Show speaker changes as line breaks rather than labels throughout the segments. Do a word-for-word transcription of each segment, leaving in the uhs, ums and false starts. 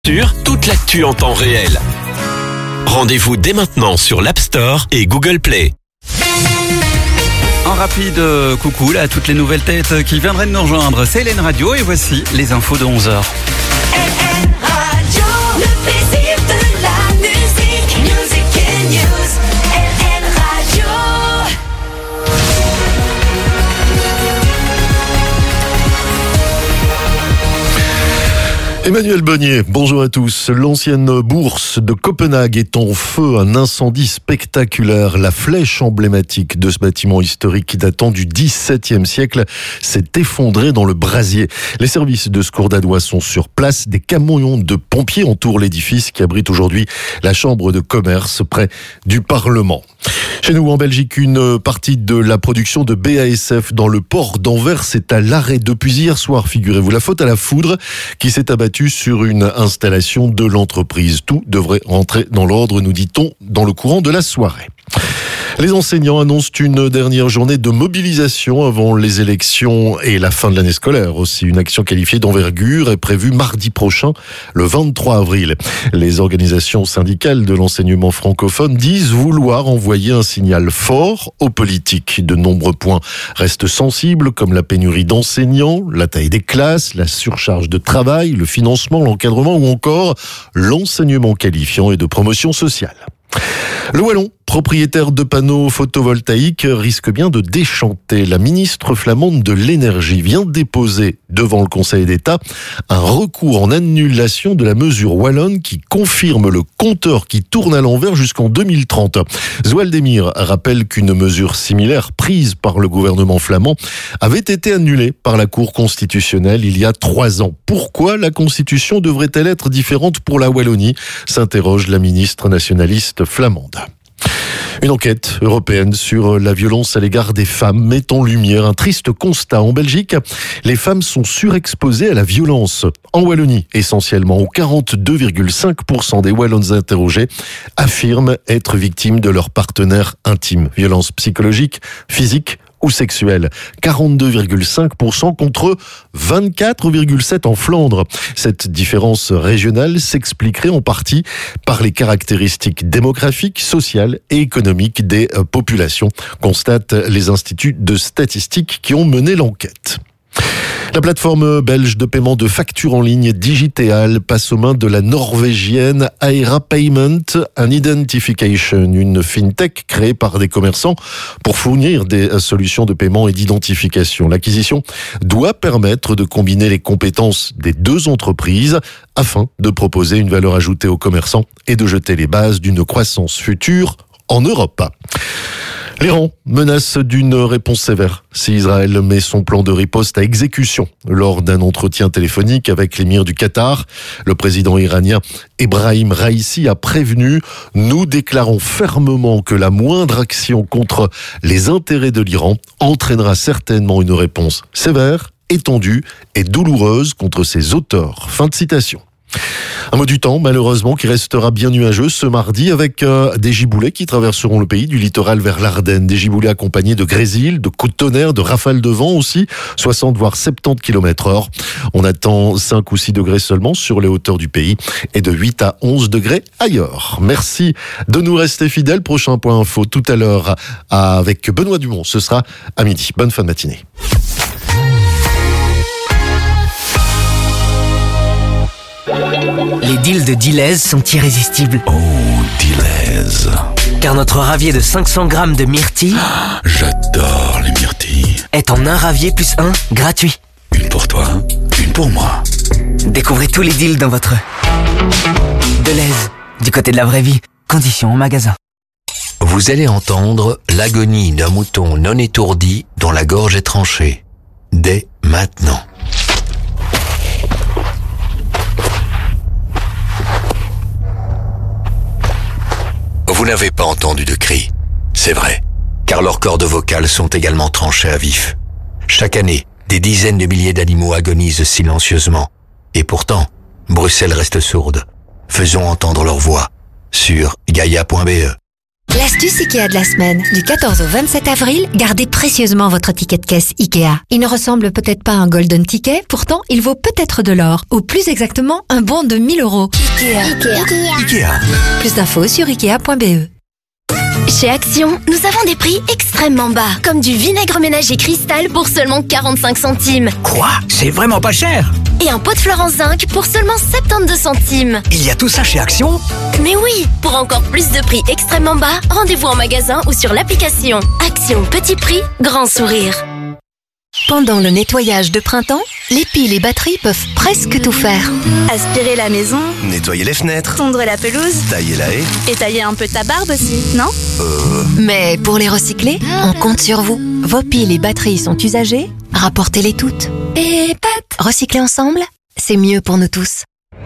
Toute l'actu en temps réel. Rendez-vous dès maintenant sur l'App Store et Google Play.
Un rapide euh, coucou là, à toutes les nouvelles têtes qui viendraient de nous rejoindre. C'est L N Radio et voici les infos de onze heures.
L N Radio, le plaisir de la musique, music and news. L N Radio.
Emmanuel Bonnier, bonjour à tous. L'ancienne bourse de Copenhague est en feu, un incendie spectaculaire. La flèche emblématique de ce bâtiment historique datant du dix-septième siècle s'est effondrée dans le brasier. Les services de secours danois sont sur place. Des camions de pompiers entourent l'édifice qui abrite aujourd'hui la chambre de commerce près du Parlement. Chez nous, en Belgique, une partie de la production de B A S F dans le port d'Anvers est à l'arrêt depuis hier soir, figurez-vous. La faute à la foudre qui s'est abattue sur une installation de l'entreprise. Tout devrait rentrer dans l'ordre, nous dit-on, dans le courant de la soirée. Les enseignants annoncent une dernière journée de mobilisation avant les élections et la fin de l'année scolaire. Aussi, une action qualifiée d'envergure est prévue mardi prochain, le vingt-trois avril. Les organisations syndicales de l'enseignement francophone disent vouloir envoyer un signal fort aux politiques. De nombreux points restent sensibles, comme la pénurie d'enseignants, la taille des classes, la surcharge de travail, le financement, l'encadrement ou encore l'enseignement qualifiant et de promotion sociale. Le Wallon, propriétaire de panneaux photovoltaïques, risque bien de déchanter. La ministre flamande de l'énergie vient déposer devant le Conseil d'État un recours en annulation de la mesure wallonne qui confirme le compteur qui tourne à l'envers jusqu'en deux mille trente. Zoualdemir rappelle qu'une mesure similaire prise par le gouvernement flamand avait été annulée par la Cour constitutionnelle il y a trois ans. Pourquoi la Constitution devrait-elle être différente pour la Wallonie ? S'interroge la ministre nationaliste flamande. Une enquête européenne sur la violence à l'égard des femmes met en lumière un triste constat. En Belgique, les femmes sont surexposées à la violence. En Wallonie, essentiellement, où quarante-deux virgule cinq pour cent des Wallonnes interrogés affirment être victimes de leur partenaire intime. Violence psychologique, physique ou sexuelle. quarante-deux virgule cinq pour cent contre vingt-quatre virgule sept pour cent en Flandre. Cette différence régionale s'expliquerait en partie par les caractéristiques démographiques, sociales et économiques des populations, constatent les instituts de statistiques qui ont mené l'enquête. La plateforme belge de paiement de factures en ligne Digital passe aux mains de la norvégienne Aira Payment and Identification, une fintech créée par des commerçants pour fournir des solutions de paiement et d'identification. L'acquisition doit permettre de combiner les compétences des deux entreprises afin de proposer une valeur ajoutée aux commerçants et de jeter les bases d'une croissance future en Europe. L'Iran menace d'une réponse sévère si Israël met son plan de riposte à exécution. Lors d'un entretien téléphonique avec l'émir du Qatar, le président iranien Ebrahim Raïssi a prévenu « Nous déclarons fermement que la moindre action contre les intérêts de l'Iran entraînera certainement une réponse sévère, étendue et douloureuse contre ses auteurs. » Fin de citation. Un mot du temps, malheureusement, qui restera bien nuageux ce mardi avec euh, des giboulées qui traverseront le pays du littoral vers l'Ardenne. Des giboulées accompagnées de grésil, de coups de tonnerre, de rafales de vent aussi, soixante voire soixante-dix kilomètres heure. On attend cinq ou six degrés seulement sur les hauteurs du pays et de huit à onze degrés ailleurs. Merci de nous rester fidèles. Prochain point info tout à l'heure avec Benoît Dumont. Ce sera à midi. Bonne fin de matinée.
Les deals de Deleuze sont irrésistibles.
Oh, Deleuze.
Car notre ravier de cinq cents grammes de myrtille
J'adore les myrtilles.
est en un ravier plus un gratuit.
Une pour toi, une pour moi.
Découvrez tous les deals dans votre Deleuze, du côté de la vraie vie. Conditions en magasin.
Vous allez entendre l'agonie d'un mouton non étourdi dont la gorge est tranchée. Dès maintenant. Vous n'avez pas entendu de cris. C'est vrai, car leurs cordes vocales sont également tranchées à vif. Chaque année, des dizaines de milliers d'animaux agonisent silencieusement. Et pourtant, Bruxelles reste sourde. Faisons entendre leur voix sur gaia point b e.
L'astuce Ikea de la semaine. Du quatorze au vingt-sept avril, gardez précieusement votre ticket de caisse Ikea. Il ne ressemble peut-être pas à un golden ticket, pourtant il vaut peut-être de l'or. Ou plus exactement, un bon de mille euros. Ikea.
Ikea.
Ikea.
Plus d'infos sur ikea point b e.
Chez Action, nous avons des prix extrêmement bas, comme du vinaigre ménager Cristal pour seulement quarante-cinq centimes.
Quoi? C'est vraiment pas cher.
Et un pot de Florence Zinc pour seulement soixante-douze centimes.
Il y a tout ça chez Action?
Mais oui, pour encore plus de prix extrêmement bas, rendez-vous en magasin ou sur l'application. Action, petit prix, grand sourire.
Pendant le nettoyage de printemps, les piles et batteries peuvent presque tout faire.
Aspirer la maison,
Nettoyer les fenêtres,
tondre la pelouse
tailler la haie.
et tailler un peu ta barbe aussi, non?
Euh...
Mais pour les recycler, on compte sur vous. Vos piles et batteries sont usagées, rapportez-les toutes. Et pat, recycler ensemble, c'est mieux pour nous tous.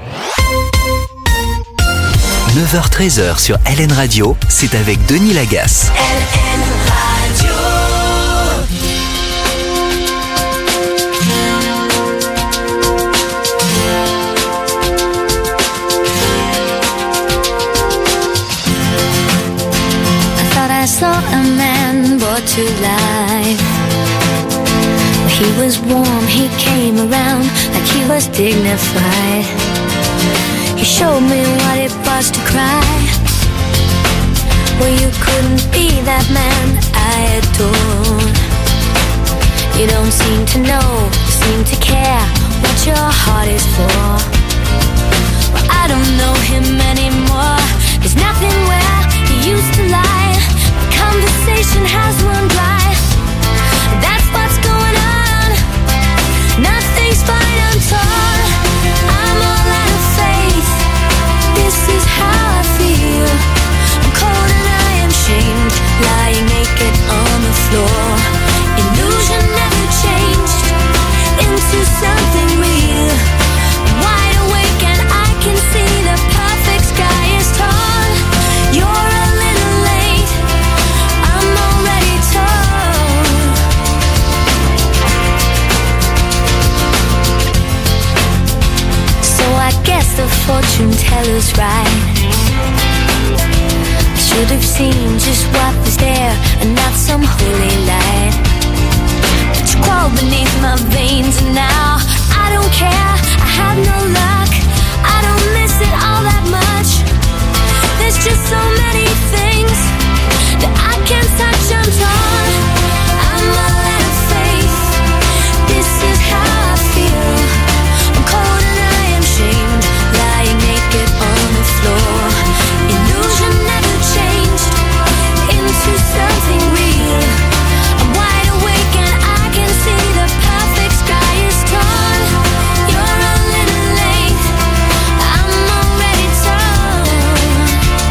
neuf heures treize sur L N Radio, c'est avec Denis Lagasse.
L N Radio.
I saw a man brought to life. He was warm, he came around like he was dignified. He showed me what it was to cry. Well, you couldn't be that man I adore. You don't seem to know, seem to care what your heart is for. Well, I don't know him anymore. There's nothing where he used to lie. Conversation has run dry. That's what's going on. Nothing's fine, I'm torn. I'm all out of faith. This is how I feel. I'm cold and I am shamed, lying naked on the floor. Illusion never changed into something real. I'm wide awake and I can see the perfect sky is torn. You're a little late. I'm already torn. So I guess the fortune teller's right. I should have seen just what was there and not some holy light. But you crawl beneath my veins and now I don't care. I have no luck. I don't miss it all that much. There's just so many things that I can't touch, I'm torn. I'm all out of faith. This is how I feel. I'm cold and I am shamed, lying naked on the floor. Illusion never changed into something real. I'm wide awake and I can see the perfect sky is torn. You're a little late. I'm already torn.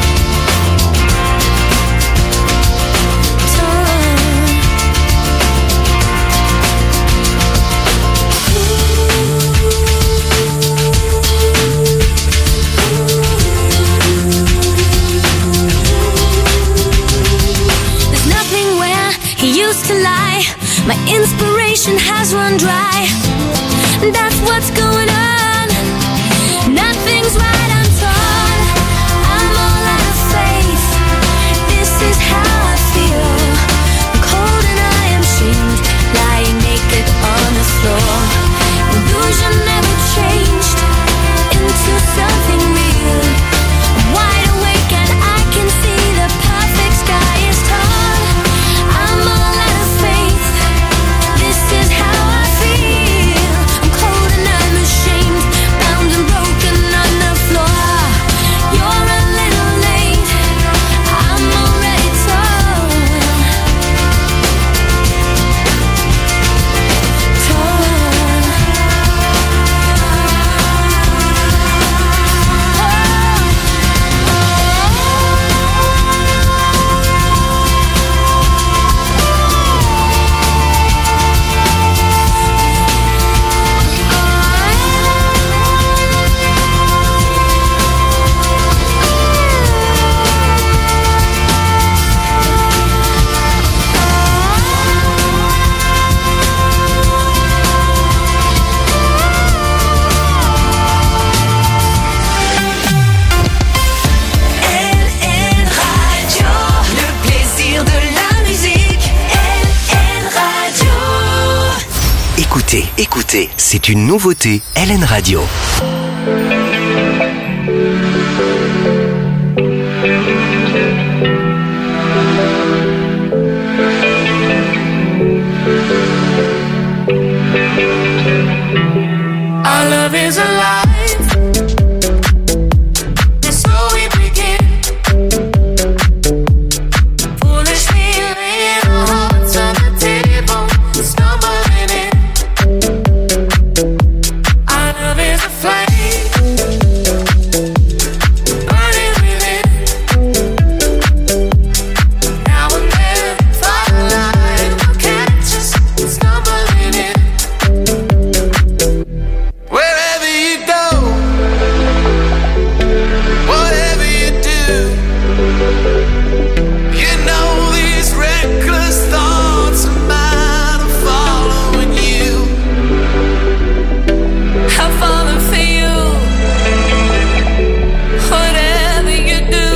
There's nothing where he used to lie. My inspiration has run dry. That's what's going on. Nothing's right, I'm torn. I'm all out of faith. This is how I feel. I'm cold and I am shamed, lying naked on the floor. Illusion never changed into something real. I'm wide awake and I can see the perfect sky is torn. I'm all out of faith. This is how I feel.
Écoutez, c'est une nouveauté L N Radio.
Our love is alive. And so we begin. Foolishly laying our hearts on the table, stumbling in. Our love is a flame, burning within. Now and then, firelight will catch us, stumbling in. Wherever you go, whatever you do, you know these reckless thoughts of mine are following you. I've fallen for you, whatever you do.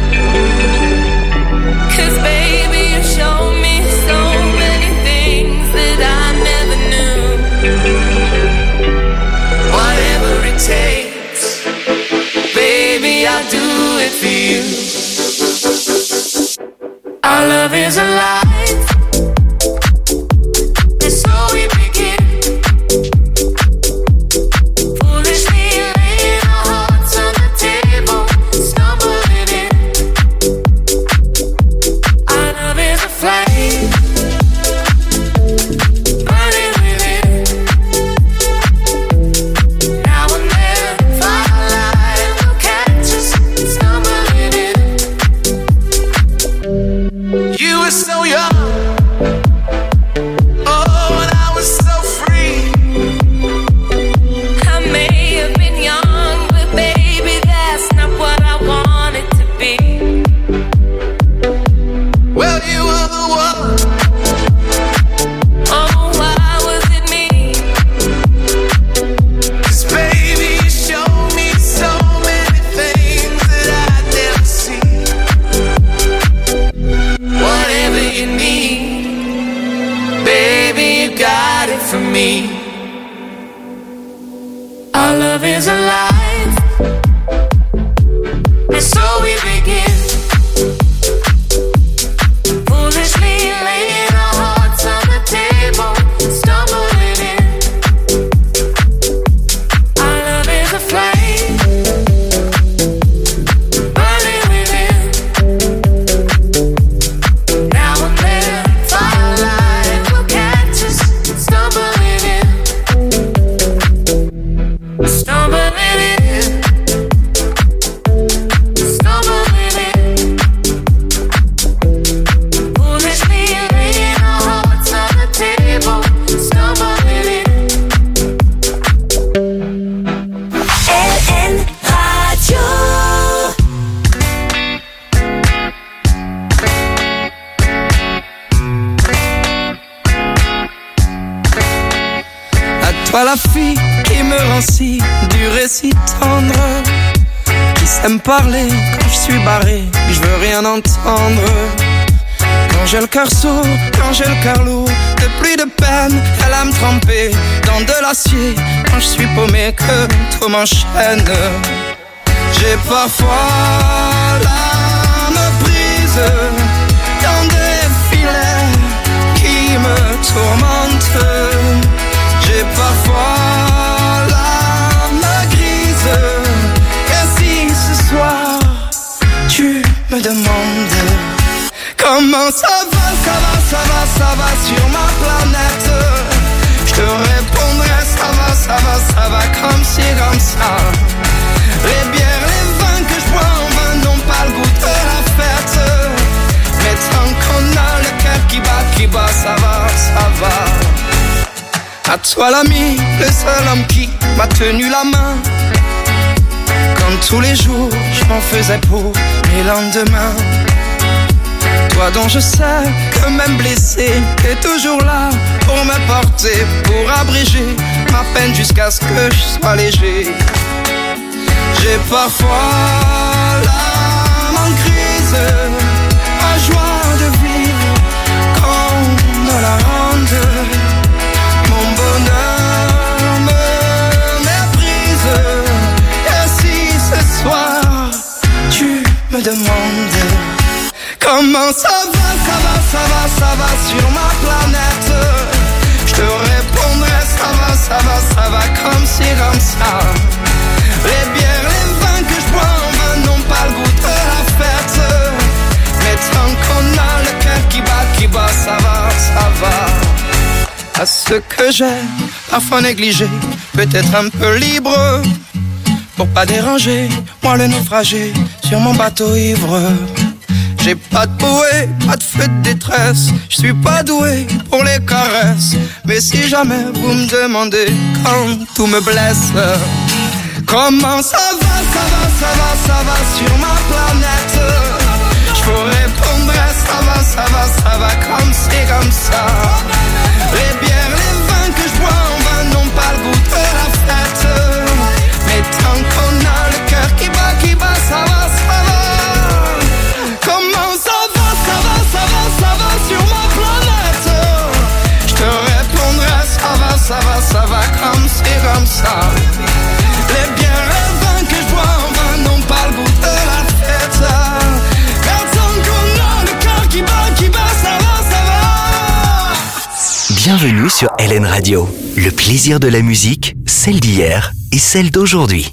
'Cause baby, you show me so many things that I never knew. Whatever it takes, baby, I'll do it for you. Our love is alive, and so we begin. Foolishly laying our hearts on the table, stumbling in. Our love is a flame, burning within. Now and then, firelight will catch us, stumbling in. You were so young, oh, and I was so free. I may have been young, but baby, that's not what I wanted to be. Well, you were the one. Oh, why was it me? 'Cause baby, you showed me so many things that I'd never seen. Whatever you need, baby, you got it from me. Our love is alive, and so we begin. Foolishly laying our hearts on the table, stumbling in. Our love is a flame, burning within. Now and then, firelight will catch us, stumbling in. Stumbling in. Stumbling in. Foolishly laying our hearts on the table, stumbling in. L N Radio.
À toi la fille qui me rend si dur et si tendre, qui sait me parler quand je suis barré, je veux rien entendre. Quand j'ai le cœur sourd, quand j'ai le cœur lourd, de pluie de peine, elle a me tremper dans de l'acier. Quand je suis paumé, que tout m'enchaîne. J'ai parfois l'âme prise dans des filets qui me tourmentent. J'ai parfois l'âme grise. Et si ce soir tu me demandes comment ça va, ça va, ça va, ça va sur ma planète, je te répondrai ça va, ça va, ça va comme ci, comme ça. Les bières, les vins que je bois en vain n'ont pas le goût de la fête. Mais tant qu'on a le cœur qui bat, qui bat, ça va, ça va. À toi l'ami, le seul homme qui m'a tenu la main, quand tous les jours je m'en faisais pour mes lendemains. Toi dont je sais que même blessé, t'es toujours là pour me porter, pour abréger ma peine jusqu'à ce que je sois léger. J'ai parfois l'âme en crise, la joie de vivre qu'on me la rende. Mon bonheur me demande comment ça va, ça va, ça va, ça va sur ma planète. Je te répondrai ça va, ça va, ça va comme ci, comme ça. Les bières, les vins que je bois en vin n'ont pas le goût de la fête. Mais tant qu'on a le cœur qui bat, qui bat, ça va, ça va. À ce que j'ai parfois négligé, peut-être un peu libre, pour pas déranger, moi le naufragé sur mon bateau ivre. J'ai pas de bouée, pas de feu de détresse, je suis pas doué pour les caresses. Mais si jamais vous me demandez quand tout me blesse, comment ça va, ça va, ça va, ça va sur ma planète. Je vous répondrai ça va, ça va, ça va comme c'est comme ça. Les bières, les vins que je bois en vin n'ont pas le goût de la fête. Mais tant qu'on a le cœur qui bat, qui bat, ça va, ça va. Comment ça va, ça va, ça va, ça va sur ma planète. Je te répondrai ça va, ça va, ça va comme c'est comme ça. Les bières, les vins que je bois en vin n'ont pas le goût de la fête. Mais tant qu'on a le cœur qui bat, qui bat, ça va, ça va.
Bienvenue sur L N Radio. Le plaisir de la musique, celle d'hier et celle d'aujourd'hui.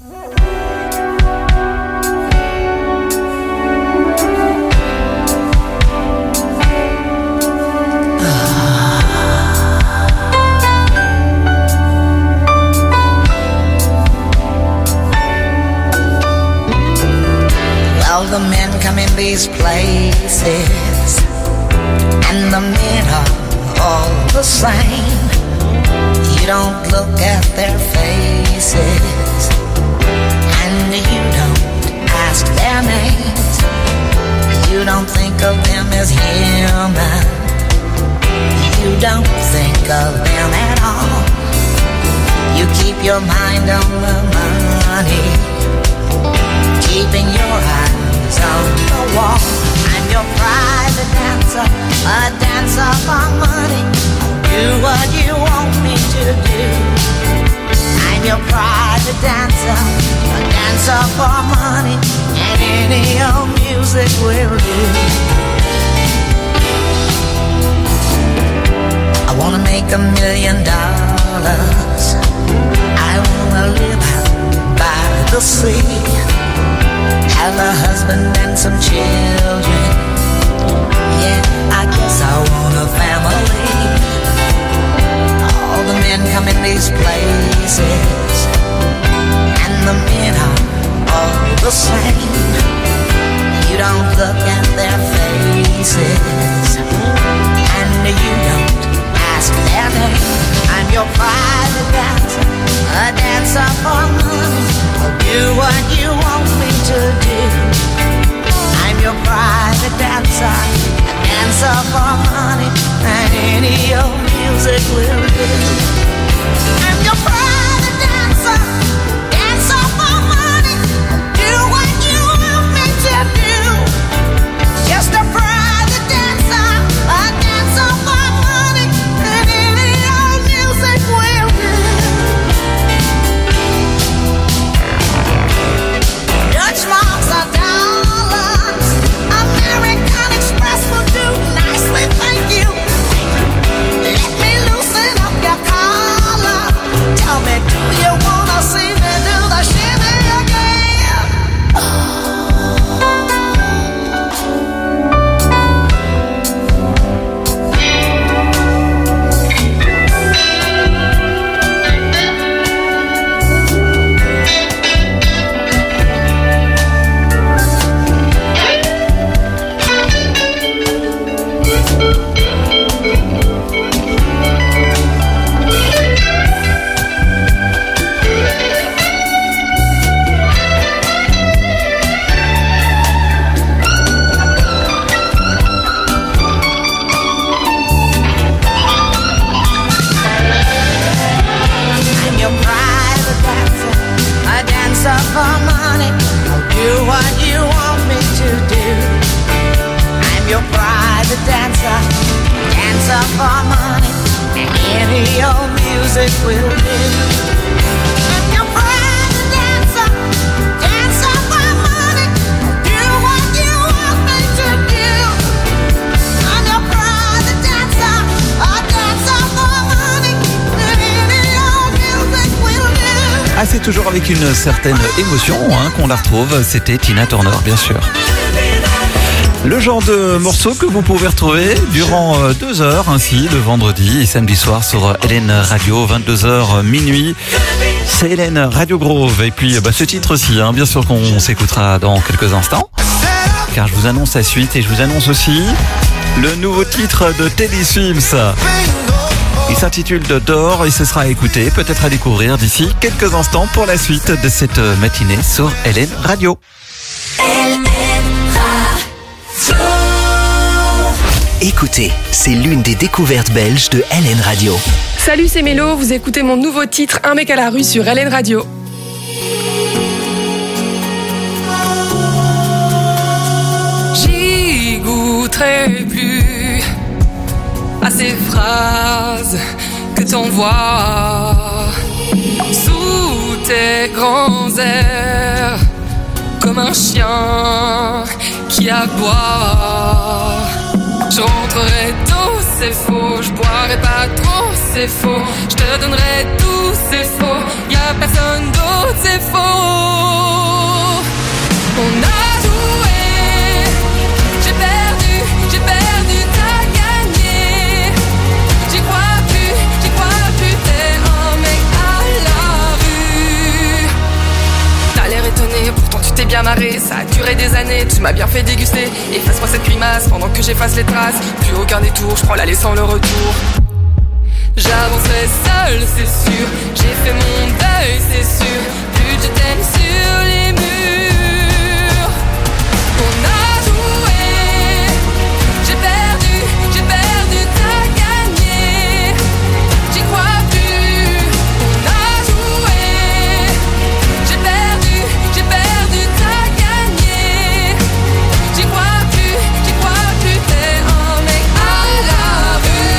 Well, the men come in these places, and the men are all the same. You don't look at their faces, and you don't ask their names. You don't think of them as human. You don't think of them at all. You keep your mind on the money, keeping your eyes on the wall. I'm your private dancer, a dancer for money. Do what you want me to do. I'm your private dancer, a dancer for money, and any old music will do. I wanna make a million dollars. I wanna live out by the sea, have a husband and some children. Yeah, I guess I want a family. All the men come in these places, and the men are all the same. You don't look at their faces, and you don't ask their name. I'm your private dancer, a dancer for money. I'll do what you want me to do. I'm your private dancer, a dancer for money, and any old music will do. I'm your private dancer, dancer for money. Do what you want me to do. Just a private dancer, a dancer for money, and any old music will do. Dutch marks are dollars, American Express will do nicely, thank you. Let me loosen up your collar. Tell me, do you wanna see me do the shimmy again? I'm your private dancer, a dancer for money. I'll do what you want me to do. I'm your private dancer, dancer for money, and any old music will do. I'm your private dancer, dancer for money. I'll do what you
toujours avec une certaine émotion hein, qu'on la retrouve. C'était Tina Turner, bien sûr. Le genre de morceau que vous pouvez retrouver durant deux heures, ainsi, le vendredi et samedi soir sur Hélène Radio, vingt-deux heures minuit. C'est Hélène Radio Grove. Et puis, bah, ce titre aussi, hein, bien sûr qu'on s'écoutera dans quelques instants. Car je vous annonce la suite et je vous annonce aussi le nouveau titre de Teddy Swims. Il s'intitule The Door et ce sera à écouter, peut-être à découvrir d'ici quelques instants pour la suite de cette matinée sur Hélène Radio.
Écoutez, c'est l'une des découvertes belges de L N Radio.
Salut, c'est Mélo, vous écoutez mon nouveau titre Un mec à la rue sur L N Radio. J'y goûterai plus à ces phrases que t'envoies sous tes grands airs, comme un chien qui aboie. Je rentrerai tôt, c'est faux. Je boirai pas trop, c'est faux. Je te donnerai tout, c'est faux. Y'a personne d'autre, c'est faux. On a joué, j'ai perdu, j'ai perdu, t'as gagné. J'y crois plus, j'y crois plus, t'es un mec à la rue. T'as l'air étonné, pourtant tu t'es bien marré. Ça a duré des années, tu m'as bien fait déguster. Efface-moi cette grimace pendant que j'efface les traces. Plus aucun détour, je prends l'allée sans le retour. J'avancerai seul, c'est sûr. J'ai fait mon deuil, c'est sûr. Plus de thème sur les murs. On a joué, j'ai perdu, j'ai perdu, t'as gagné. J'y crois plus. On a joué, j'ai perdu, j'ai perdu, t'as gagné. J'y crois plus, j'y crois plus, t'es un mec à la rue.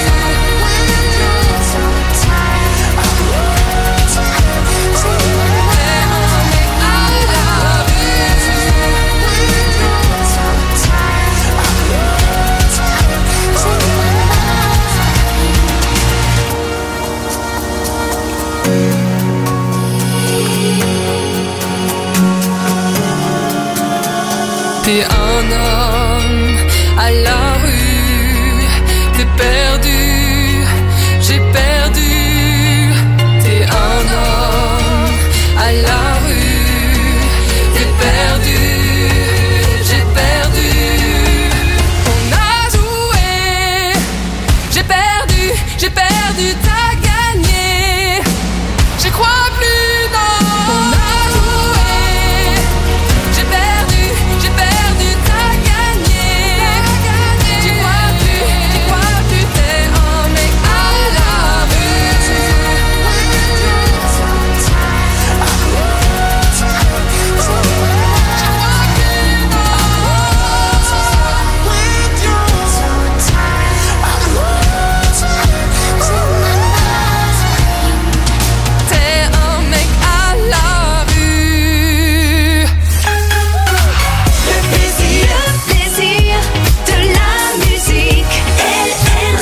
T'es un homme à la rue, t'es perdu, j'ai perdu. T'es un homme à la rue, t'es perdu, j'ai perdu. On a joué, j'ai perdu, j'ai perdu, t'as gagné. J'y crois plus, non. On a joué, j'ai perdu, j'ai perdu, t'as gagné. J'y crois plus, j'y crois plus, t'es un mec à la rue. T'es un mec à la rue.
Le plaisir, le plaisir de la musique. L N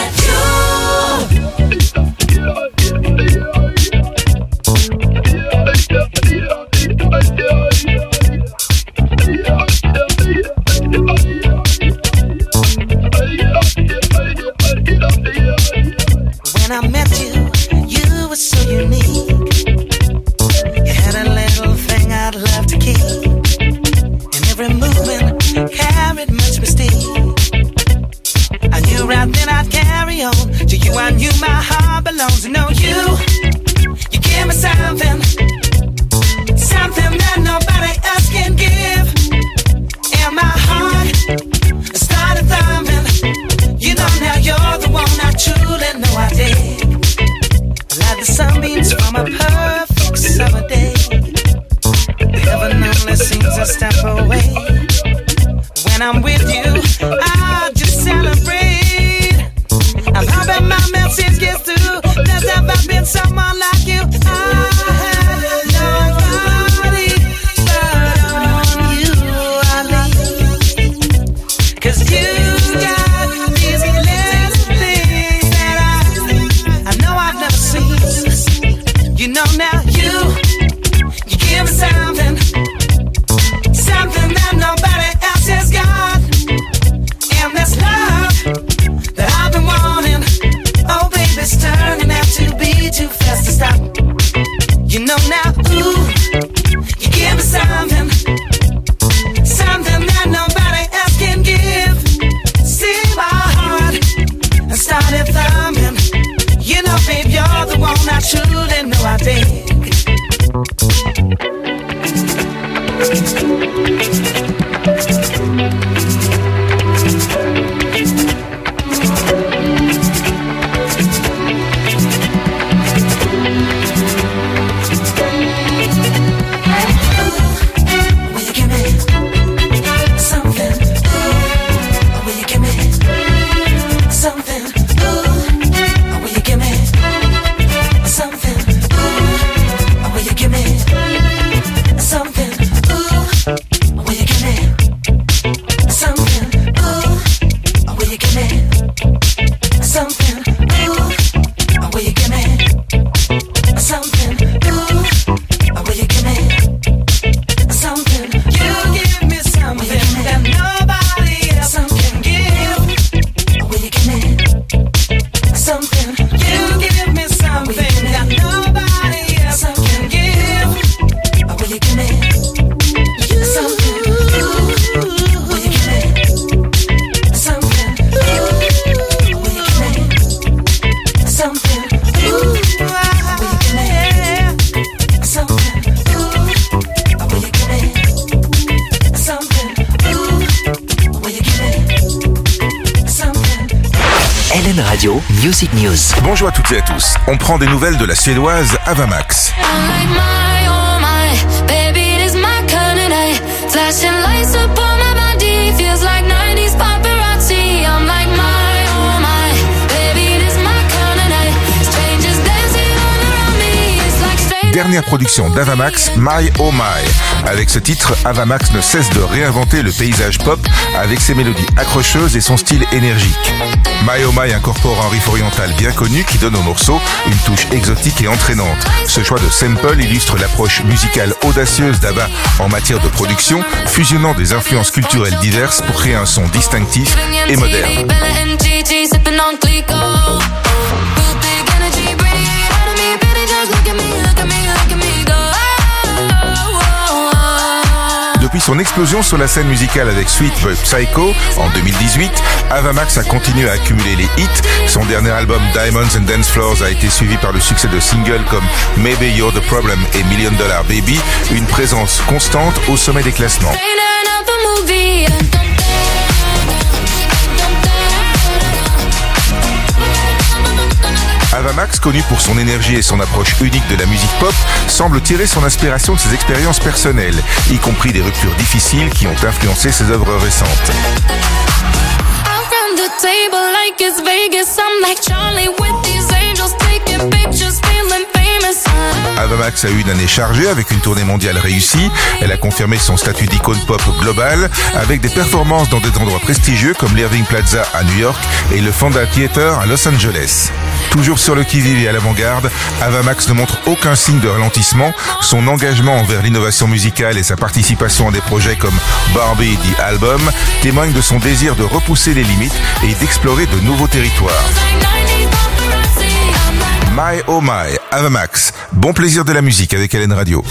When I met you, you were so unique. You had a little thing I'd love to keep, and every movement carried much mystique. I knew right then I'd carry on. To you I knew my heart belongs. To know you, you give me something, something that nobody else can give. And my heart started thumping. You know now you're the one I truly know I did. Like the sunbeams from a perfect summer day. Heaven only seems a step away. When I'm with you, I just celebrate. I'm hoping my message gets through. There's never been someone like you. I have nobody but on you I lean. 'Cause you got these little things that I, I know I've never seen. You know now you
Radio Music News.
Bonjour à toutes et à tous. On prend des nouvelles de la suédoise Ava Max. Dernière production d'Ava Max, My Oh My. Avec ce titre, Ava Max ne cesse de réinventer le paysage pop avec ses mélodies accrocheuses et son style énergique. My Oh My incorpore un riff oriental bien connu qui donne au morceau une touche exotique et entraînante. Ce choix de sample illustre l'approche musicale audacieuse d'Ava en matière de production, fusionnant des influences culturelles diverses pour créer un son distinctif et moderne. Depuis son explosion sur la scène musicale avec Sweet But Psycho en deux mille dix-huit, Ava Max a continué à accumuler les hits. Son dernier album Diamonds and Dance Floors a été suivi par le succès de singles comme Maybe You're the Problem et Million Dollar Baby, une présence constante au sommet des classements. Ava Max, connue pour son énergie et son approche unique de la musique pop, semble tirer son inspiration de ses expériences personnelles, y compris des ruptures difficiles qui ont influencé ses œuvres récentes. Ava Max a eu une année chargée avec une tournée mondiale réussie. Elle a confirmé son statut d'icône pop globale avec des performances dans des endroits prestigieux comme l'Irving Plaza à New York et le Fonda Theater à Los Angeles. Toujours sur le qui-vive et à l'avant-garde, Ava Max ne montre aucun signe de ralentissement. Son engagement envers l'innovation musicale et sa participation à des projets comme Barbie The Album témoignent de son désir de repousser les limites et d'explorer de nouveaux territoires. My Oh My, Ava Max. Bon plaisir de la musique avec L N Radio.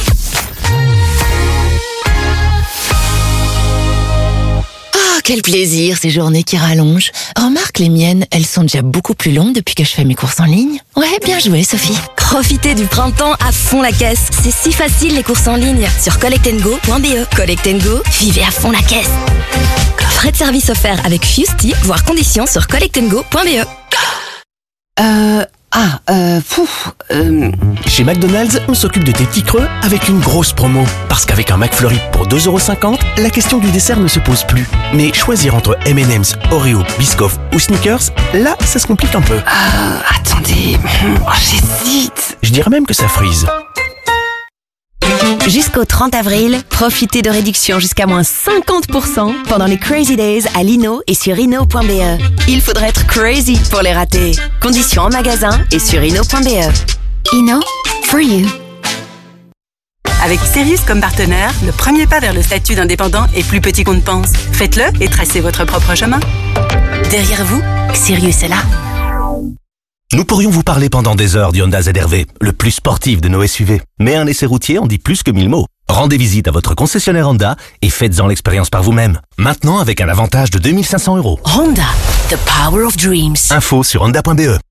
Quel plaisir, ces journées qui rallongent. Remarque, les miennes, elles sont déjà beaucoup plus longues depuis que je fais mes courses en ligne. Ouais, bien joué, Sophie.
Profitez du printemps à fond la caisse. C'est si facile, les courses en ligne. Sur collect and go point b e. Collect and Go, vivez à fond la caisse. Frais de service offerts avec Fusty, voire conditions sur collect and go point b e.
Euh... Ah, euh, pouf, euh... Chez McDonald's, on s'occupe de tes petits creux avec une grosse promo. Parce qu'avec un McFlurry pour deux euros cinquante, la question du dessert ne se pose plus. Mais choisir entre M and M's, Oreo, Biscoff ou Snickers, là, ça se complique un peu.
Euh, attendez, oh, j'hésite.
Je dirais même que ça frise.
Jusqu'au trente avril, profitez de réductions jusqu'à moins cinquante pour cent pendant les Crazy Days à Lino et sur Inno point b e. Il faudrait être crazy pour les rater. Conditions en magasin et sur Inno point b e.
Inno, for you.
Avec Sirius comme partenaire, le premier pas vers le statut d'indépendant est plus petit qu'on ne pense. Faites-le et tracez votre propre chemin.
Derrière vous, Sirius est là.
Nous pourrions vous parler pendant des heures du Honda Z R V, le plus sportif de nos S U V. Mais un essai routier en dit plus que mille mots. Rendez visite à votre concessionnaire Honda et faites-en l'expérience par vous-même. Maintenant avec un avantage de deux mille cinq cents euros.
Honda, the power of dreams.
Info sur honda point b e.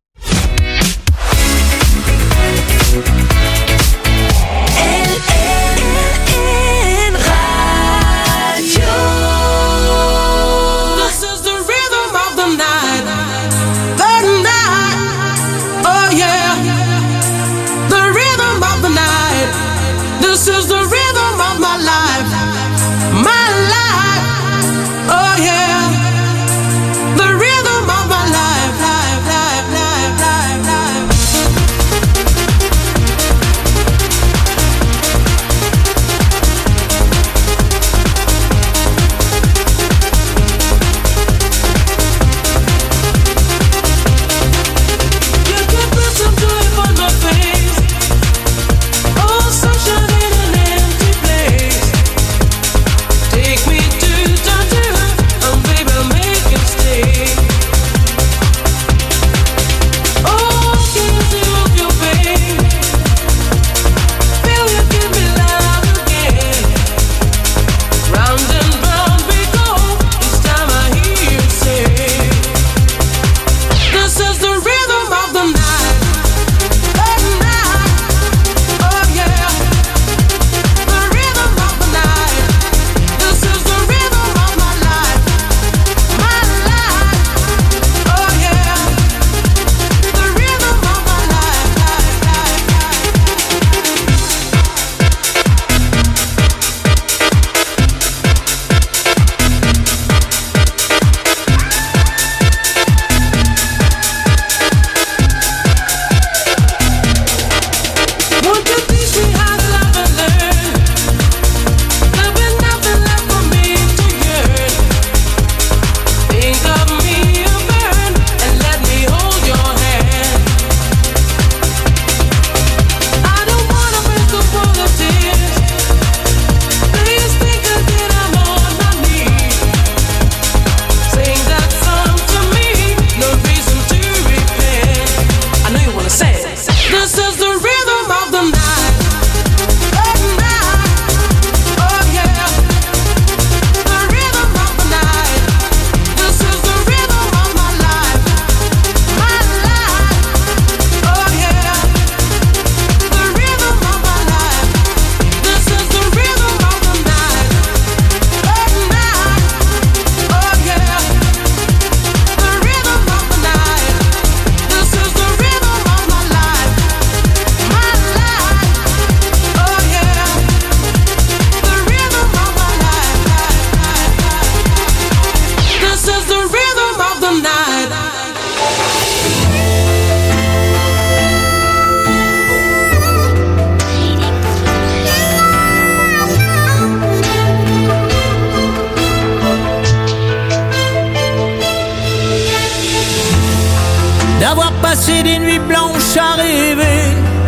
passer des nuits blanches à rêver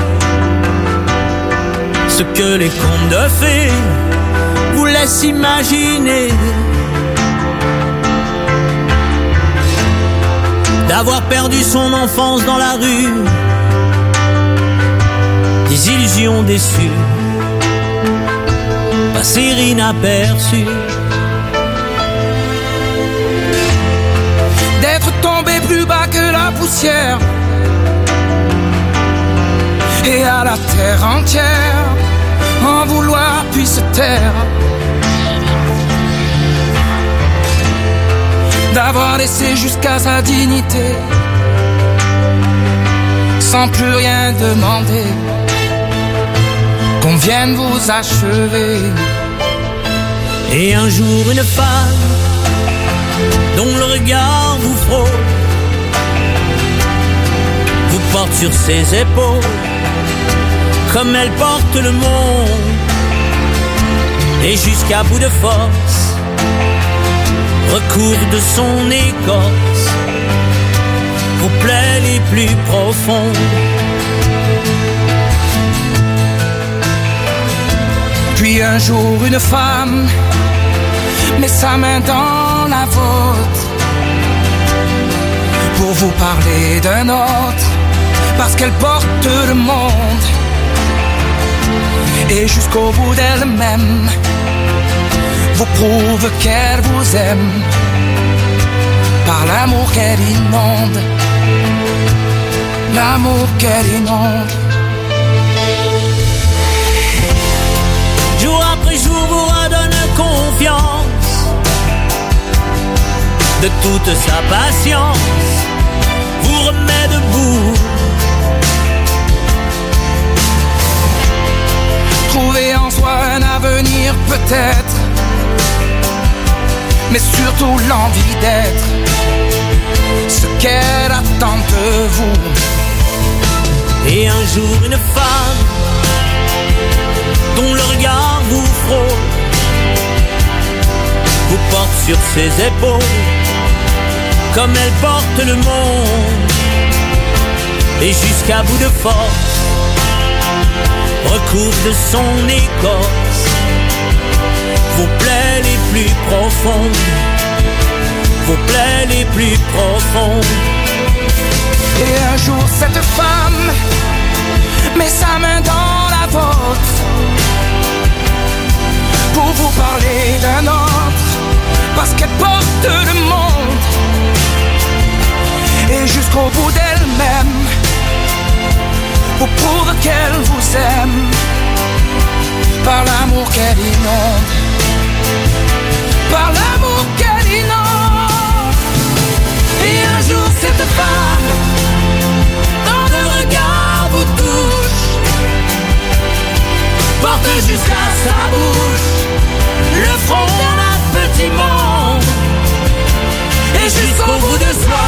ce que les contes de fées vous laissent imaginer. D'avoir perdu son enfance dans la rue, des illusions déçues, passer inaperçues.
D'être tombé plus bas que la poussière et à la terre entière en vouloir puis se taire. D'avoir laissé jusqu'à sa dignité sans plus rien demander, qu'on vienne vous achever.
Et un jour une femme dont le regard vous frôle vous porte sur ses épaules comme elle porte le monde, et jusqu'à bout de force recourt de son écorce vos plaies les plus profondes.
Puis un jour une femme met sa main dans la vôtre pour vous parler d'un autre, parce qu'elle porte le monde, et jusqu'au bout d'elle-même vous prouve qu'elle vous aime par l'amour qu'elle inonde, l'amour qu'elle inonde.
Jour après jour vous redonne confiance de toute sa patience, vous remet debout.
Trouver en soi un avenir peut-être, mais surtout l'envie d'être ce qu'elle attend de vous.
Et un jour une femme dont le regard vous frôle vous porte sur ses épaules comme elle porte le monde, et jusqu'à bout de force recouvre de son écorce vos plaies les plus profondes, vos plaies les plus profondes.
Et un jour cette femme met sa main dans la vôtre pour vous parler d'un autre, parce qu'elle porte le monde, et jusqu'au bout d'elle-même vous prouve qu'elle vous aime par l'amour qu'elle inonde, par l'amour qu'elle inonde. Et un jour cette femme dans le regard vous touche, porte jusqu'à sa bouche le front d'un petit monde, et jusqu'au bout de soi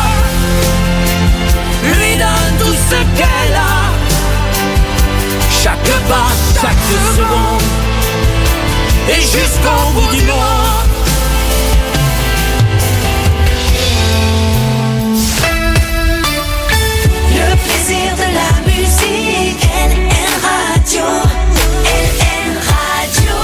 lui donne tout ce qu'elle a, chaque pas, chaque seconde, et jusqu'au bout du monde.
Le plaisir de la musique, L L Radio, L L Radio.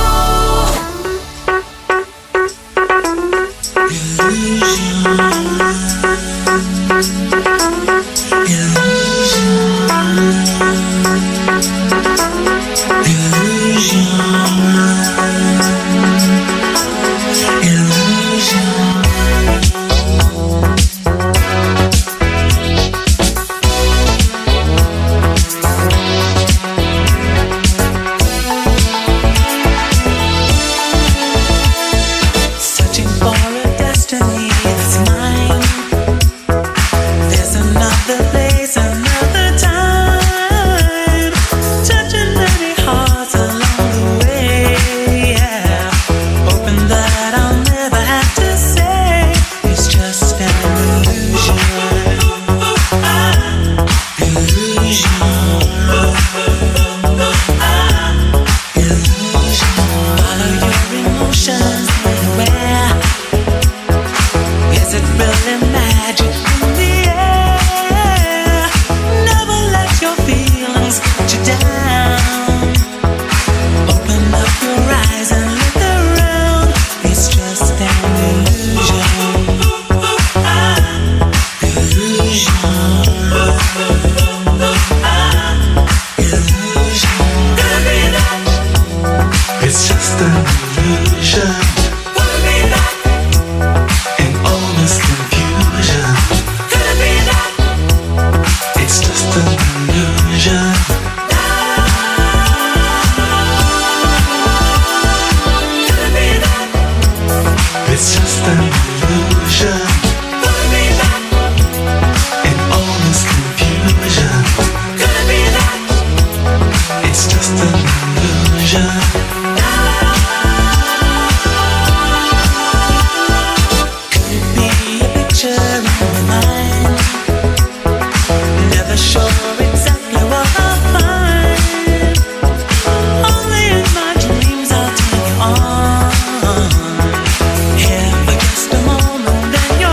Here for just a moment, then you're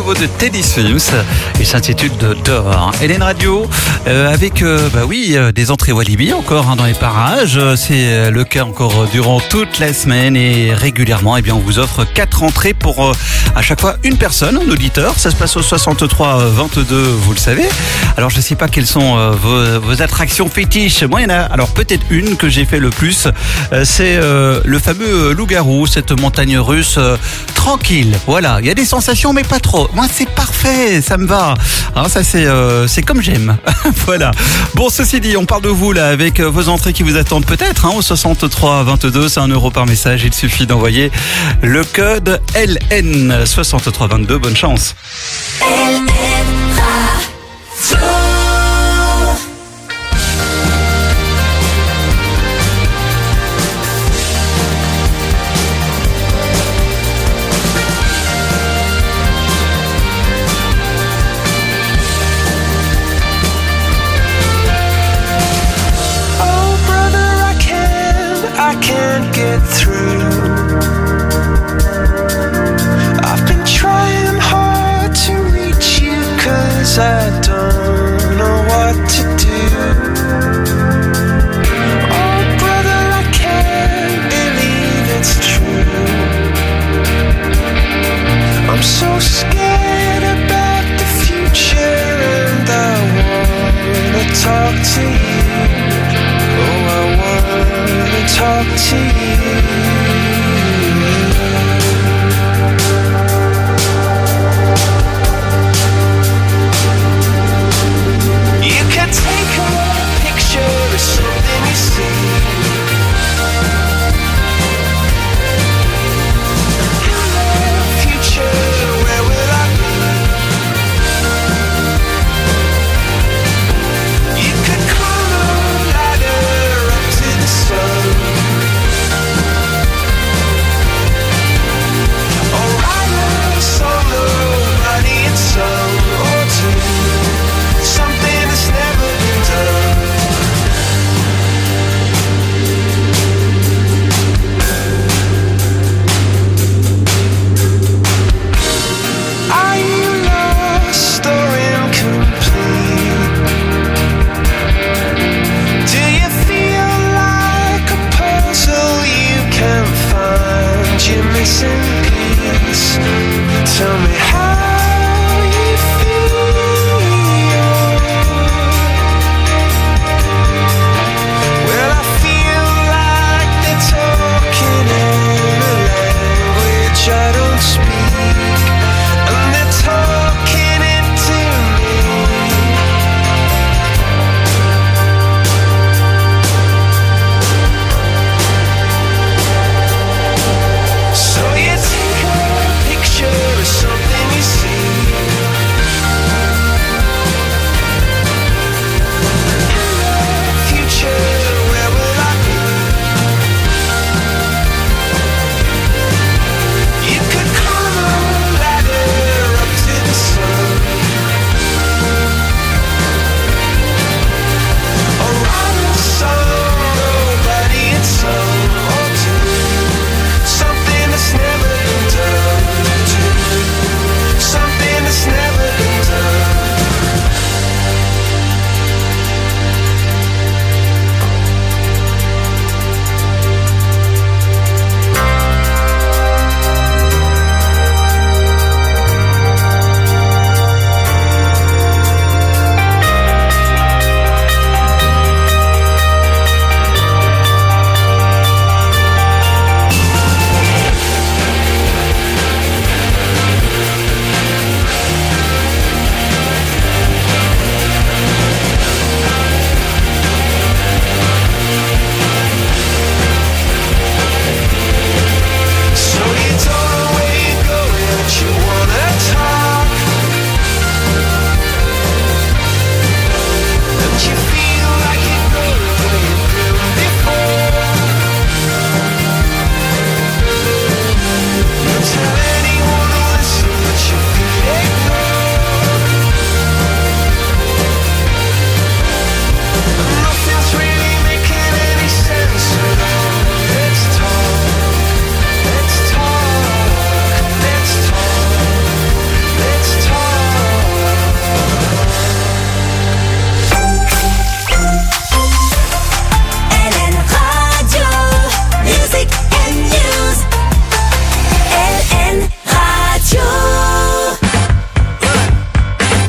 nouveau de Teddy Swims. Il s'intitule de Dehors. Hélène Radio, euh, avec, euh, bah oui, euh, des entrées Walibi encore hein, dans les parages. C'est euh, le cas encore durant toute la semaine et régulièrement, eh bien, on vous offre quatre entrées pour euh, à chaque fois une personne, un auditeur. Ça se passe au soixante-trois vingt-deux, vous le savez. Alors, je sais pas quelles sont euh, vos, vos attractions fétiches. Moi, il y en a, alors peut-être une que j'ai fait le plus. Euh, c'est euh, le fameux loup-garou, cette montagne russe euh, tranquille. Voilà, il y a des sensations, mais pas trop. Moi, c'est parfait, ça me va. Hein, ça, c'est euh, c'est comme j'aime. Voilà. Bon, ceci dit, on parle de vous là avec vos entrées qui vous attendent peut-être hein, au soixante-trois vingt-deux. C'est un euro par message. Il suffit d'envoyer le code L N soixante-trois vingt-deux. Bonne chance.
L N Radio.
Get through. I've been trying hard to reach you, 'cause I don't know what to do. Oh brother, I can't believe it's true. I'm so scared about the future, and I wanna talk to you. Oh, I wanna talk to you. You can take a picture of something you see. Hello, future, where will I be? You could climb a ladder up to the sun, or write a song of money and song, or do something that's never been done. Are you lost or incomplete? Do you feel like a puzzle you can't find your missing piece? Tell me how you feel. Well, I feel like they're talking in a language I don't speak, and they're talking it to me. So you take a picture of something you see.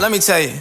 let me tell you.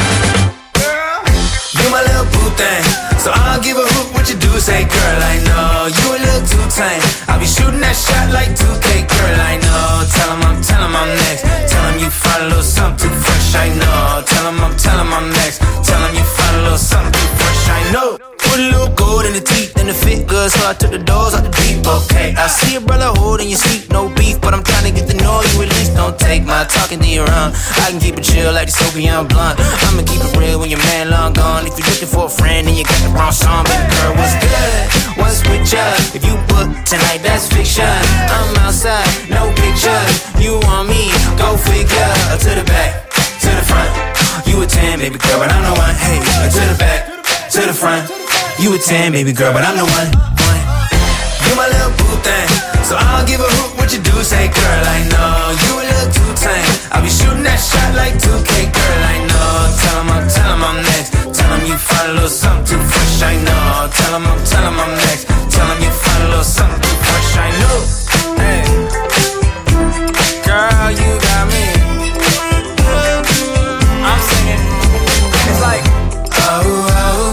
You my little boo thing, so I'll give a hoot what you do. Say, girl, I know you a little too tame. I'll be shooting that shot like two K, girl, I know. Tell him I'm, tell him I'm next. Tell him you find a little something too fresh, I know. Tell him I'm, tell him I'm next. Tell him you find a little something too fresh, I know. Put a little gold in the teeth and the fit good, so I took the doors out the deep, okay. I see a brother holding your seat, no beef, but I'm trying to get to know you at least. Don't take my talking to your own. I can keep it chill like the Soviet blunt. I'ma keep it real when your man long gone. If you're looking for a friend and you got the wrong song, baby girl, what's good? What's with ya? If you book tonight, that's fiction. I'm outside, no pictures. You want me? Go figure. To the back, to the front. You a ten, baby girl, but I'm the one. Hey, to the back, to the front. You a ten, baby girl, but I'm the one. one. You my little boo thing, so I'll give a hoot what you do. Say, girl, I know you a little too tame. I'll be shooting that shot like two K, girl, I know. Tell him I'm, tell him I'm next. Tell him you find a little something too fresh, I know. Tell him I'm, tell him I'm next. Tell him you find a little something too fresh, I know. Hey, girl, you got me. I'm singing, it's like, oh, oh.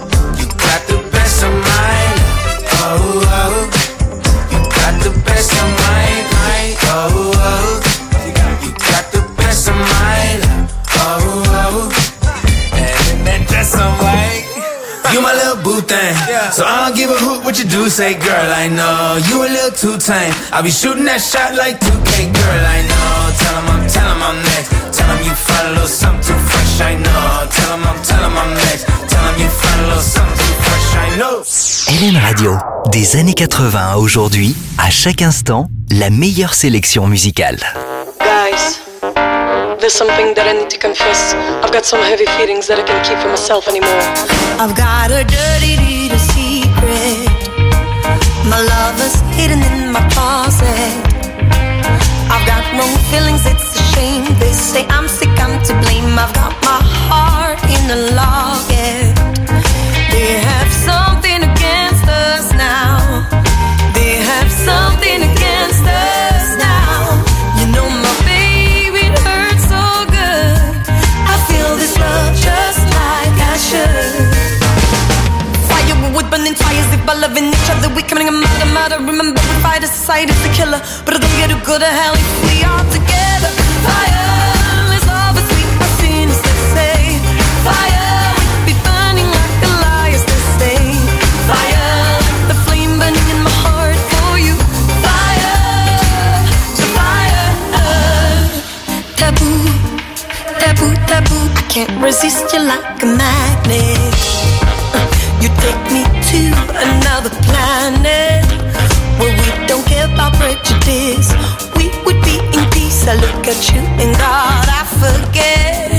Best of mine, oh, oh. You got the best of mine, mine, oh, oh. You got the best of mine, oh, oh. And that dress I'm white. You my little boo thing, so I don't give a hoot what you do. Say, girl, I know you a little too tame. I'll be shooting that shot like two K, girl, I know. Tell him I'm, tell him I'm next. Tell him you find a little something too fresh, I know. Tell him I'm, tell him I'm next. Tell him you find a little something too fresh, I know.
L M Radio, des années quatre-vingts à aujourd'hui, à chaque instant, la meilleure sélection musicale.
Guys, there's something that I need to confess. I've got some heavy feelings that I can't keep for myself anymore.
I've got a dirty little secret. My love is hidden in my closet. I've got wrong feelings, it's a shame. They say I'm sick, I'm to blame. I've got my heart in a locket. They have something against us now. They have something against us now. You know my baby, it hurts so good. I feel this love just like I should. Fire, we would burn in fires if by loving each other we coming a matter, matter. Remember we fight, a society is a killer, but it don't get to go to hell if we are together. Fire is all the sweet our sins to say. Fire, we be burning like the liars to say. Fire, the flame burning in my heart for you. Fire, the fire. Taboo, taboo, taboo. I can't resist you like a magnet. You take me to another planet where we don't care about prejudice. We would be in peace. I look at you and God, I forget.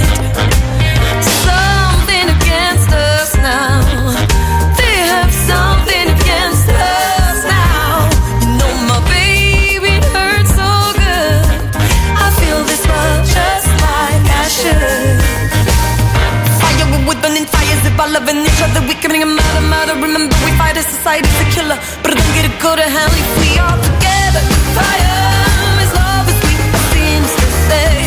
Something against us now. They have something against us now. You know my baby, it hurts so good. I feel this love just like I should. Fire, we would burn in fires if by loving each other we committing a murder, murder. Remember we fight, a society's a killer, but I don't get to go to hell if we are together. Fire is love, is sweet, as seems to say.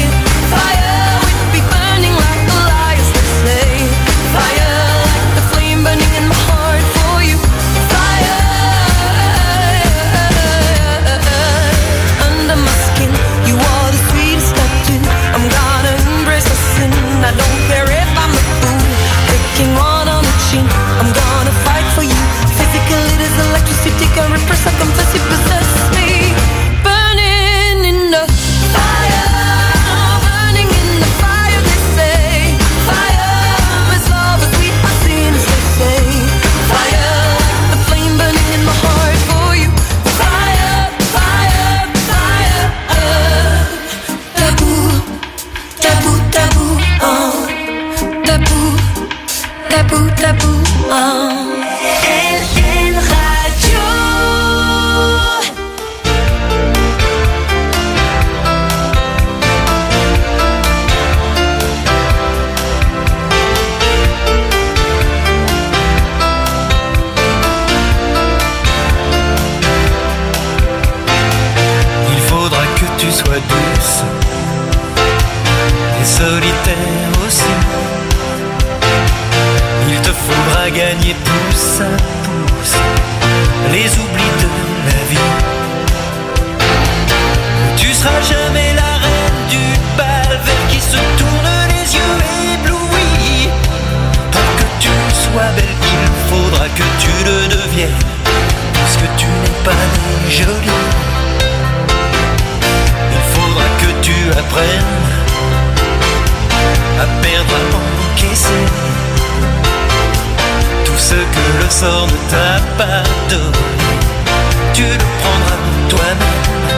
t'as pas d'or, tu le prendras toi-même.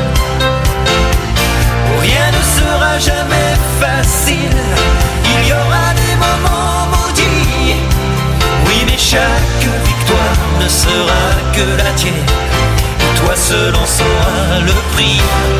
Rien ne sera jamais facile, il y aura des moments maudits. Oui, mais chaque victoire ne sera que la tienne, et toi seul en sauras le prix.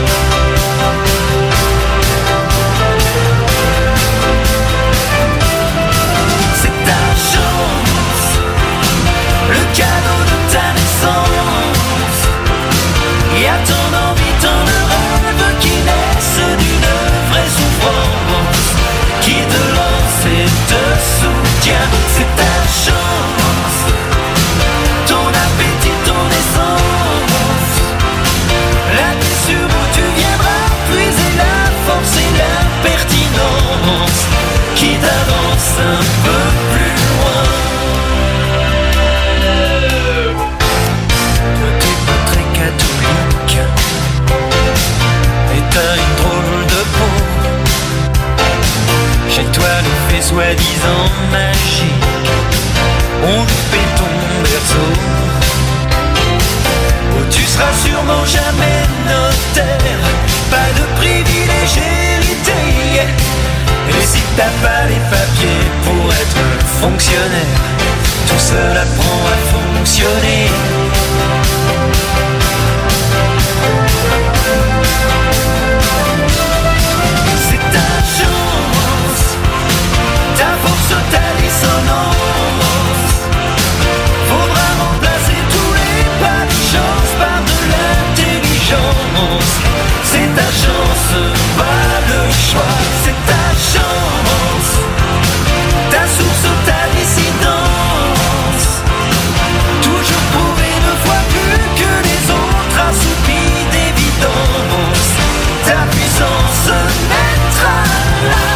C'est ta chance, le cadeau de ta naissance. Il y a ton envie, ton rêve qui naissent d'une vraie souffrance, qui te lance et te soutient. C'est ta chance, ton appétit, ton essence, la blessure où tu viendras puiser la force et l'impertinence qui t'avance un peu plus loin. Toi t'es pas très catholique et t'as une drôle de peau. Chez toi le fait soi-disant magique, on loupé ton berceau. Oh, tu seras sûrement jamais notaire, pas de privilège hérité. Et si t'as pas les papiers pour être fonctionnaire, tout seul apprend à fonctionner. C'est ta chance, ta force, ta dissonance. Faudra remplacer tous les pas de chance par de l'intelligence. C'est ta chance, pas le choix. C'est ta chance, ta source, ta dissidence. Toujours prouver deux fois plus que les autres, assoupis d'évidence. Ta puissance naîtra là.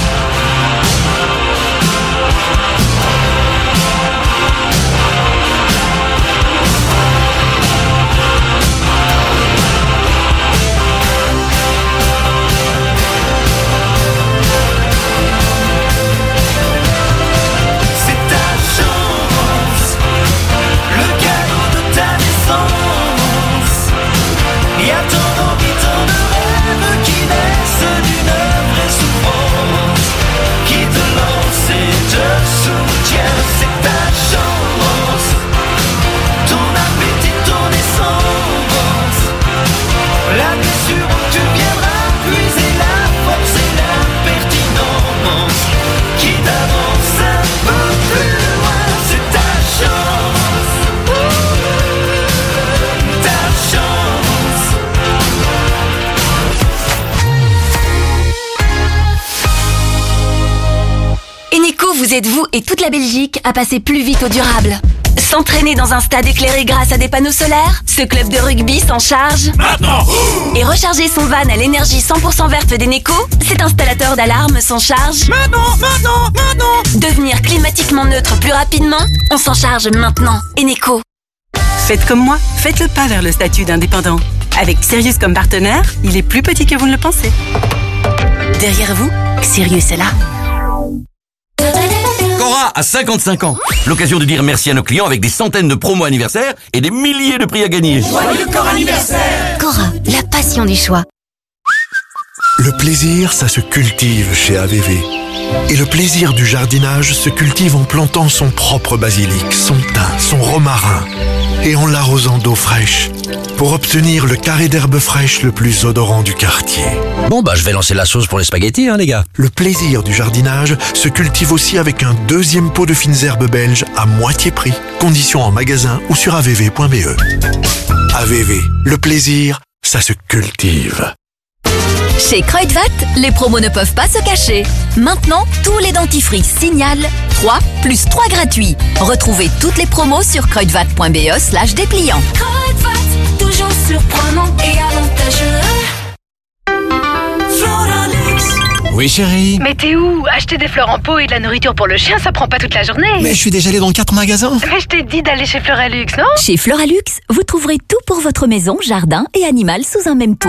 Vous êtes vous et toute la Belgique à passer plus vite au durable. S'entraîner dans un stade éclairé grâce à des panneaux solaires? Ce club de rugby s'en charge maintenant. Et recharger son van à l'énergie cent pour cent verte d'Eneco? Cet installateur d'alarme s'en charge maintenant, maintenant, maintenant. Devenir climatiquement neutre plus rapidement? On s'en charge maintenant. Eneco.
Faites comme moi, faites le pas vers le statut d'indépendant. Avec Sirius comme partenaire, il est plus petit que vous ne le pensez.
Derrière vous, Sirius est là.
Cora a cinquante-cinq ans. L'occasion de dire merci à nos clients avec des centaines de promos anniversaires et des milliers de prix à gagner.
Joyeux Cora anniversaire!
Cora, la passion du choix.
Le plaisir, ça se cultive chez A V V. Et le plaisir du jardinage se cultive en plantant son propre basilic, son thym, son romarin et en l'arrosant d'eau fraîche pour obtenir le carré d'herbe fraîche le plus odorant du quartier.
Bon bah je vais lancer la sauce pour les spaghettis hein les gars.
Le plaisir du jardinage se cultive aussi avec un deuxième pot de fines herbes belges à moitié prix. Conditions en magasin ou sur a v v point b e. A V V, le plaisir, ça se cultive.
Chez Kruidvat, les promos ne peuvent pas se cacher. Maintenant, tous les dentifrices signalent trois plus trois gratuits. Retrouvez toutes les promos sur kruidvat point b e slash dépliant.
Kruidvat, toujours surprenant et avantageux. Floralux.
Oui chérie.
Mais t'es où? Acheter des fleurs en pot et de la nourriture pour le chien, ça prend pas toute la journée.
Mais je suis déjà allé dans quatre magasins.
Mais je t'ai dit d'aller chez Floralux, non?
Chez Floralux, vous trouverez tout pour votre maison, jardin et animal sous un même toit.